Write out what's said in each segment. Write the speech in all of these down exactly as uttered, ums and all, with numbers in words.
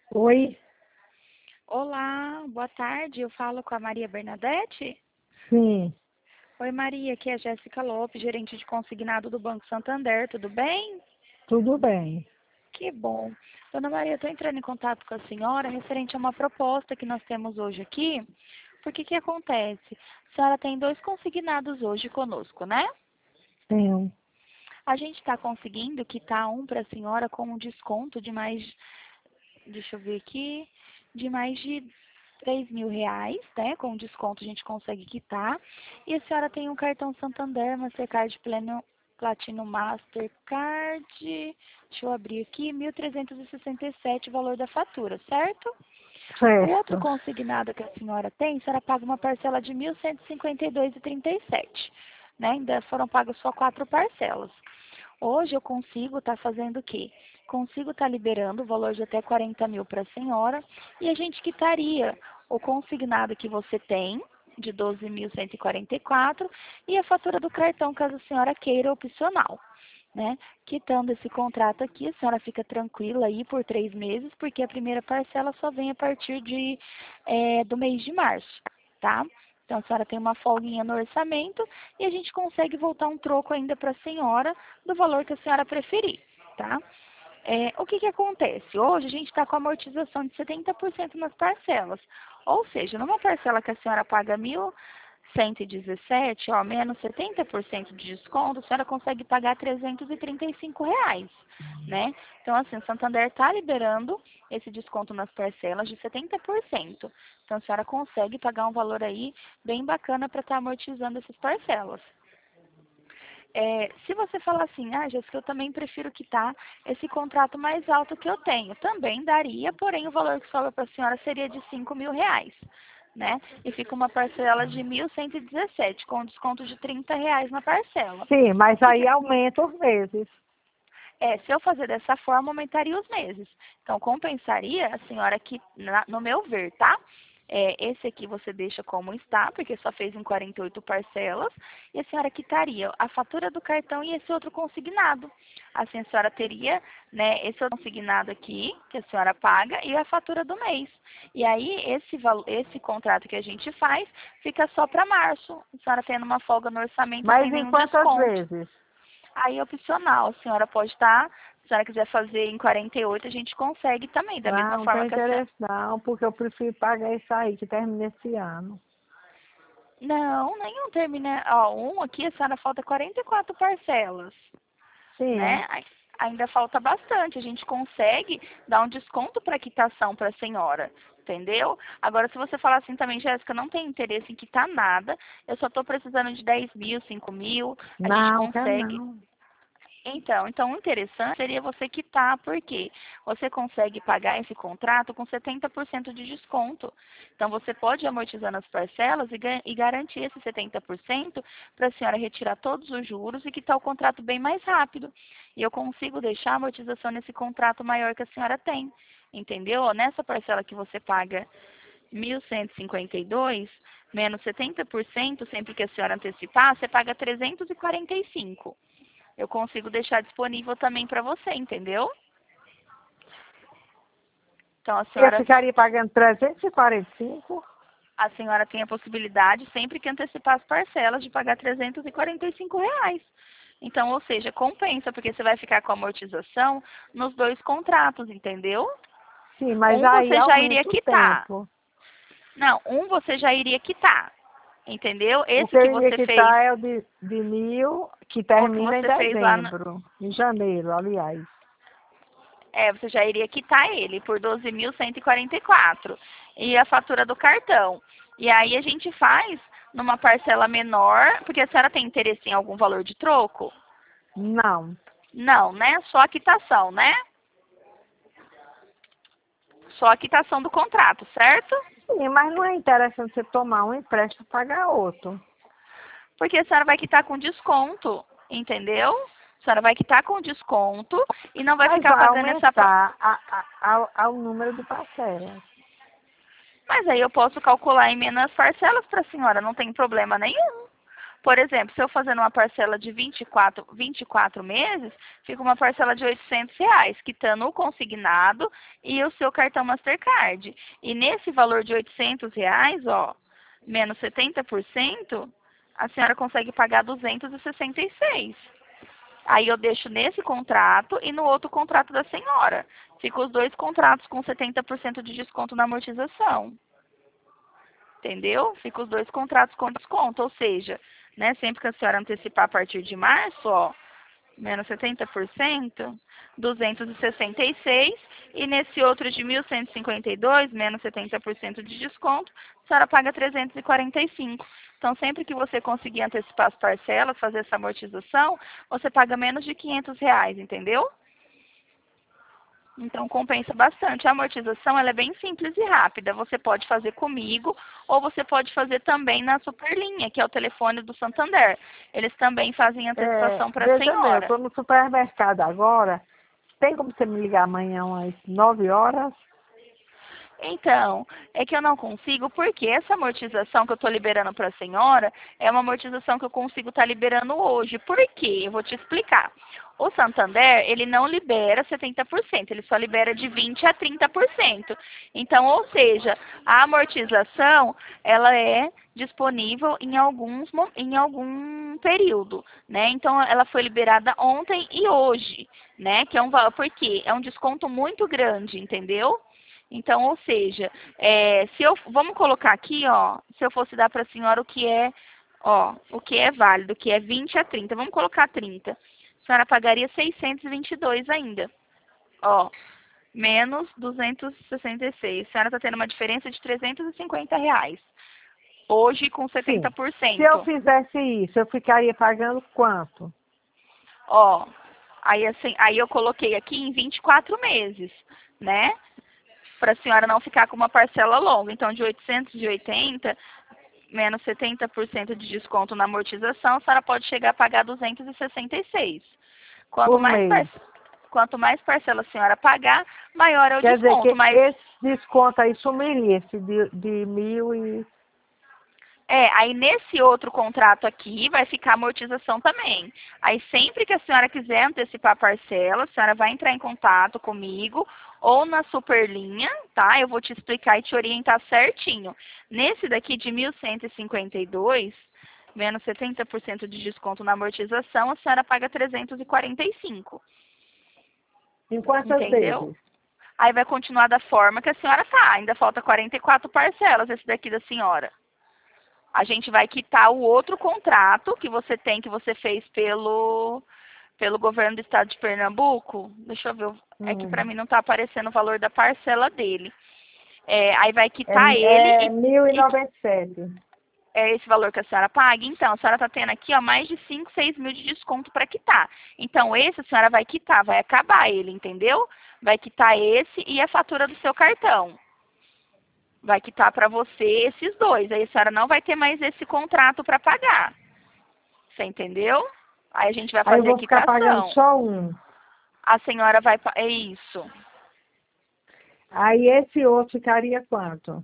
Oi, Olá, boa tarde. Eu falo com a Maria Bernadette. sim, Oi, Maria, aqui é a Jéssica Lopes, gerente de consignado do Banco Santander. Tudo bem? tudo bem. Que bom. Dona Maria, estou entrando em contato com a senhora referente a uma proposta que nós temos hoje aqui. Porque que acontece? A senhora tem dois consignados hoje conosco, né? Tenho. A gente está conseguindo quitar um para a senhora com um desconto de mais, deixa eu ver aqui, de mais de três mil reais, né? Com desconto a gente consegue quitar. E a senhora tem um cartão Santander, Mastercard Pleno, Platino Mastercard. Deixa eu abrir aqui, mil trezentos e e sessenta e sete o valor da fatura, certo? O outro Certo. consignado que a senhora tem, a senhora paga uma parcela de mil cento e cinquenta e dois e trinta e sete, né? Ainda foram pagas só quatro parcelas. Hoje eu consigo estar fazendo o quê? Consigo estar liberando o valor de até quarenta mil para a senhora e a gente quitaria o consignado que você tem, de doze mil cento e quarenta e quatro, e a fatura do cartão, caso a senhora queira, opcional. Né? Quitando esse contrato aqui, a senhora fica tranquila aí por três meses, porque a primeira parcela só vem a partir de, é, do mês de março, tá? Então, a senhora tem uma folguinha no orçamento e a gente consegue voltar um troco ainda para a senhora do valor que a senhora preferir, tá? É, o que que acontece? Hoje a gente está com amortização de setenta por cento nas parcelas. Ou seja, numa parcela que a senhora paga mil cento e dezessete, ó, menos setenta por cento de desconto, a senhora consegue pagar trezentos e trinta e cinco reais, né? Então, assim, o Santander está liberando esse desconto nas parcelas de setenta por cento. Então, a senhora consegue pagar um valor aí bem bacana para estar tá amortizando essas parcelas. É, se você falar assim, ah, Jéssica, eu também prefiro quitar esse contrato mais alto que eu tenho, também daria, porém o valor que sobra para a senhora seria de cinco mil reais, né? E fica uma parcela de mil cento e dezessete, com desconto de trinta reais na parcela. Sim, mas Que aí que- aumenta os meses. é, se eu fazer dessa forma, aumentaria os meses. Então, compensaria a senhora que, na- no meu ver, tá? É, esse aqui você deixa como está, porque só fez em quarenta e oito parcelas, e a senhora quitaria a fatura do cartão e esse outro consignado. Assim, a senhora teria, né, esse outro consignado aqui, que a senhora paga, e a fatura do mês. E aí, esse, valo- esse contrato que a gente faz, fica só para março. A senhora tendo uma folga no orçamento Mas sem em nenhum quantas desconto. vezes? Aí é opcional, a senhora pode estar, se a senhora quiser fazer em quarenta e oito, a gente consegue também, da Ah, mesma não forma tem que a senhora... interesse não, porque eu prefiro pagar isso aí que termina esse ano. Não, nenhum termina... Ó, um aqui, a senhora falta quarenta e quatro parcelas, Sim, né? Ai- Ainda falta bastante, a gente consegue dar um desconto para quitação para a senhora, entendeu? Agora, se você falar assim também, Jéssica, não tem interesse em quitar nada, eu só estou precisando de dez mil, cinco mil, a gente não, quer consegue. não. Então, então o interessante seria você quitar, porque você consegue pagar esse contrato com setenta por cento de desconto. Então, você pode ir amortizando as parcelas e, ga- e garantir esse setenta por cento para a senhora retirar todos os juros e quitar o contrato bem mais rápido. E eu consigo deixar a amortização nesse contrato maior que a senhora tem. Entendeu? Ó, nessa parcela que você paga mil cento e cinquenta e dois, menos setenta por cento, sempre que a senhora antecipar, você paga trezentos e quarenta e cinco. Eu consigo deixar disponível também para você, entendeu? Então a Eu senhora, ficaria pagando trezentos e quarenta e cinco. a senhora tem a possibilidade, sempre que antecipar as parcelas, de pagar trezentos e quarenta e cinco reais. Então, ou seja, compensa, porque você vai ficar com a amortização nos dois contratos, entendeu? Sim, mas Um aí você já iria aumenta o quitar. tempo. Não, um você já iria quitar, entendeu? O Esse que eu que iria você fez, quitar é o de, de mil, que o que termina em você fez lá, no, dezembro. Em janeiro, aliás. é, você já iria quitar ele por doze mil cento e quarenta e quatro. E a fatura do cartão. E aí a gente faz numa parcela menor, porque a senhora tem interesse em algum valor de troco? Não. Não, né? Só a quitação, né? Só a quitação do contrato, certo? Sim, mas não é interessante você tomar um empréstimo e pagar outro. Porque a senhora vai quitar com desconto, entendeu? A senhora vai quitar com desconto e não vai Mas ficar vai fazendo essa... aumentar a, a, ao, ao número de parcelas. Mas aí eu posso calcular em menos parcelas para a senhora, não tem problema nenhum. Por exemplo, se eu fazendo uma parcela de vinte e quatro, vinte e quatro meses, fica uma parcela de oitocentos reais, quitando o consignado e o seu cartão Mastercard. E nesse valor de oitocentos reais, ó, menos setenta por cento, a senhora consegue pagar duzentos e sessenta e seis. Aí eu deixo nesse contrato e no outro contrato da senhora. Fica os dois contratos com setenta por cento de desconto na amortização. Entendeu? Fica os dois contratos com desconto. Ou seja, né, sempre que a senhora antecipar a partir de março, ó, menos setenta por cento, duzentos e sessenta e seis. E nesse outro de mil cento e cinquenta e dois, menos setenta por cento de desconto, a senhora paga trezentos e quarenta e cinco. Então, sempre que você conseguir antecipar as parcelas, fazer essa amortização, você paga menos de quinhentos reais, entendeu? Então, compensa bastante. A amortização ela é bem simples e rápida. Você pode fazer comigo ou você pode fazer também na Superlinha, que é o telefone do Santander. Eles também fazem É, antecipação para a veja bem, eu senhora. estou no supermercado agora. Tem como você me ligar amanhã às nove horas? Então, é que eu não consigo, porque essa amortização que eu estou liberando para a senhora é uma amortização que eu consigo estar liberando hoje. Por quê? Eu vou te explicar. O Santander, ele não libera setenta por cento, ele só libera de vinte por cento a trinta por cento. Então, ou seja, a amortização, ela é disponível em, alguns, em algum período, né? Então, ela foi liberada ontem e hoje, né? Que é um valor, por quê? É um desconto muito grande, entendeu? Então, ou seja, é, se eu, vamos colocar aqui, ó, se eu fosse dar para a senhora o que é, ó, o que é válido, o que é vinte a trinta, vamos colocar trinta. A senhora pagaria seiscentos e vinte e dois ainda, ó, menos duzentos e sessenta e seis. A senhora está tendo uma diferença de trezentos e cinquenta reais, hoje com setenta Sim. por Se eu cento. fizesse isso, eu ficaria pagando quanto? Ó, aí assim, aí eu coloquei aqui em vinte e quatro meses, né? Para a senhora não ficar com uma parcela longa. Então, de oitocentos e oitenta, menos setenta por cento de desconto na amortização, a senhora pode chegar a pagar duzentos e sessenta e seis. Quanto Por mais, mês. par... Quanto mais parcela a senhora pagar, maior é o Quer dizer desconto. que Mas, esse desconto aí sumiria, esse de, de mil e... é, aí nesse outro contrato aqui vai ficar amortização também. Aí sempre que a senhora quiser antecipar a parcela, a senhora vai entrar em contato comigo ou na Superlinha, tá? Eu vou te explicar e te orientar certinho. Nesse daqui de mil cento e cinquenta e dois, menos setenta por cento de desconto na amortização, a senhora paga trezentos e quarenta e cinco. Em quantas Entendeu? vezes? Aí vai continuar da forma que a senhora tá. Ainda falta quarenta e quatro parcelas esse daqui da senhora. A gente vai quitar o outro contrato que você tem, que você fez pelo, pelo governo do estado de Pernambuco. Deixa eu ver, é que para Hum. mim não está aparecendo o valor da parcela dele. É, aí vai quitar ele É, é e, mil e e noventa e sete. é esse valor que a senhora paga. Então, a senhora está tendo aqui ó, mais de cinco, seis mil de desconto para quitar. Então, esse a senhora vai quitar, vai acabar ele, entendeu? Vai quitar esse e a fatura do seu cartão. Vai quitar para você esses dois. Aí a senhora não vai ter mais esse contrato para pagar. Você entendeu? Aí a gente vai Aí eu fazer a vou ficar pagando quitação. só um. A senhora vai... pa- É isso. Aí esse outro ficaria quanto?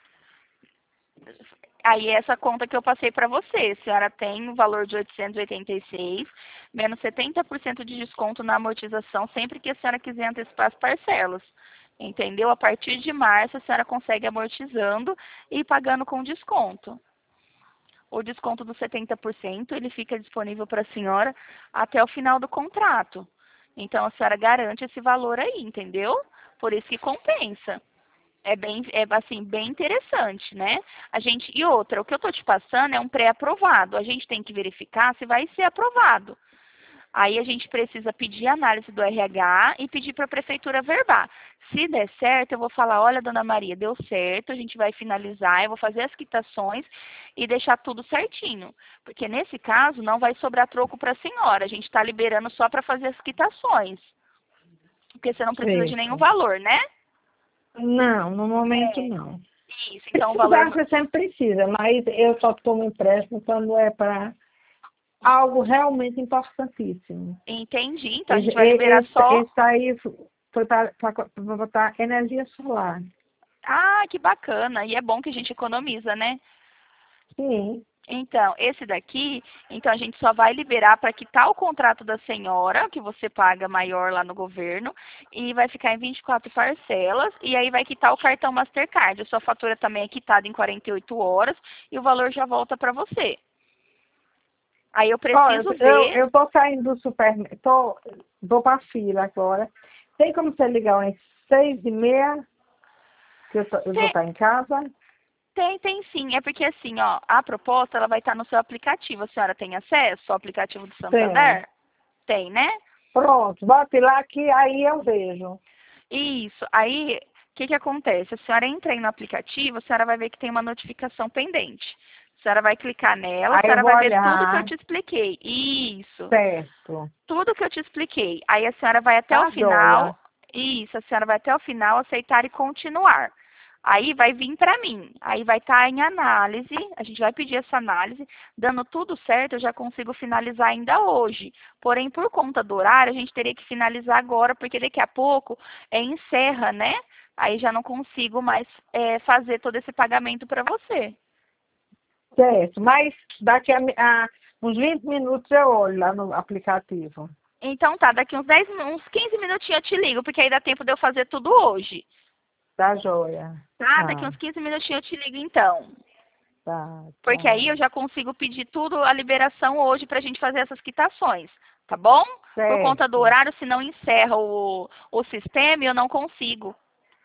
Aí essa conta que eu passei para você. A senhora tem o valor de oitocentos e oitenta e seis, menos setenta por cento de desconto na amortização, sempre que a senhora quiser antecipar as parcelas. Entendeu? A partir de março, a senhora consegue amortizando e pagando com desconto. O desconto dos setenta por cento, ele fica disponível para a senhora até o final do contrato. Então, a senhora garante esse valor aí, entendeu? Por isso que compensa. É bem, é assim, bem interessante, né? A gente, e outra, o que eu estou te passando é um pré-aprovado. A gente tem que verificar se vai ser aprovado. Aí a gente precisa pedir análise do R H e pedir para a prefeitura verbar. Se der certo, eu vou falar, olha, dona Maria, deu certo, a gente vai finalizar, eu vou fazer as quitações e deixar tudo certinho. Porque nesse caso não vai sobrar troco para a senhora, a gente está liberando só para fazer as quitações. Porque você não precisa de nenhum Certo. valor, né? Não, no momento É, não. isso, então o Precisar valor... você sempre precisa, mas eu só tomo empréstimo quando é para algo realmente importantíssimo. Entendi, então a Esse, gente vai liberar esse, só... esse aí foi para botar energia solar. Ah, que bacana, e é bom que a gente economiza, né? Sim. Então, esse daqui, então a gente só vai liberar para quitar o contrato da senhora, que você paga maior lá no governo, e vai ficar em vinte e quatro parcelas, e aí vai quitar o cartão Mastercard. A sua fatura também é quitada em quarenta e oito horas, e o valor já volta para você. Aí eu Olha, preciso eu, ver... eu tô saindo do supermercado, tô, vou pra fila agora. Tem como você ligar umas seis e meia, que eu, tô, eu vou Tem, estar em casa? tem, tem sim. É porque assim, ó, a proposta ela vai estar no seu aplicativo. A senhora tem acesso ao aplicativo do Tem. Santander? Tem, né? Pronto, bote lá que aí eu vejo. Isso. Aí, o que que acontece? A senhora entra aí no aplicativo, a senhora vai ver que tem uma notificação pendente. A senhora vai clicar nela, a Aí eu senhora vou vai ver tudo que eu olhar, te expliquei. Isso. certo. Tudo que eu te expliquei. Aí a senhora vai até o Tá joia. final. Isso, a senhora vai até o final, aceitar e continuar. Aí vai vir para mim. Aí vai estar em análise. A gente vai pedir essa análise. Dando tudo certo, eu já consigo finalizar ainda hoje. Porém, por conta do horário, a gente teria que finalizar agora, porque daqui a pouco é, encerra, né? Aí já não consigo mais é, fazer todo esse pagamento para você. Certo, mas daqui a, a uns vinte minutos eu olho lá no aplicativo. Então tá, daqui uns dez, uns quinze minutinhos eu te ligo, porque aí dá tempo de eu fazer tudo hoje. Tá joia. Tá? Daqui Tá, uns quinze minutinhos eu te ligo então. tá, Porque aí eu tchau. já consigo pedir tudo a liberação hoje pra gente fazer essas quitações. Tá bom? Por conta do Certo. horário, se não encerra o, o sistema, eu não consigo.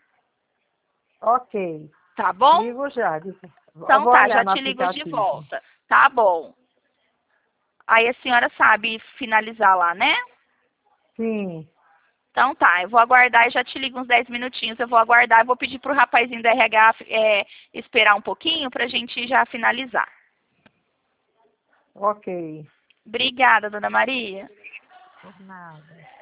Ok. Tá bom? Ligo já. Eu Então vou tá, olhar já no te ligo de aplicativo. volta. Tá bom. Aí a senhora sabe finalizar lá, né? Sim. Então tá, eu vou aguardar e já te ligo uns dez minutinhos. Eu vou aguardar, eu vou pedir pro rapazinho da R H é, esperar um pouquinho pra gente já finalizar. Ok. Obrigada, dona Maria. Por nada.